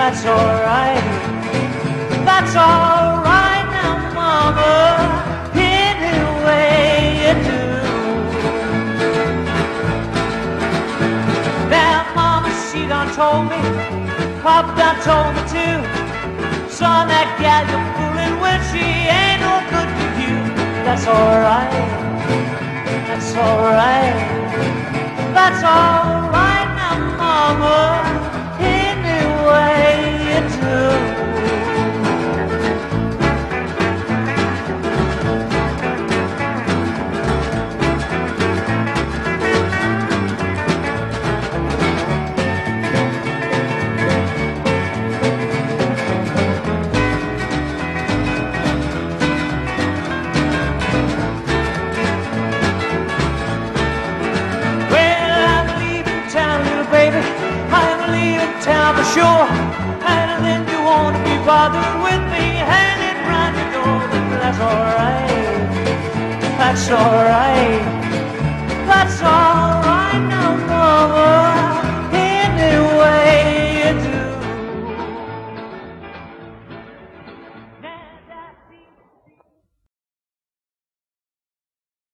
That's alright. That's alright now, Mama. Any way you do. Now, Mama, she done told me. Pop done told me too. Son, that gal you're fooling with, she ain't no good for you. That's alright. That's alright. That's alright now, Mama. Any way you do. Town for sure, and then you won't be bothered with me hanging round your door. But that's alright, that's alright.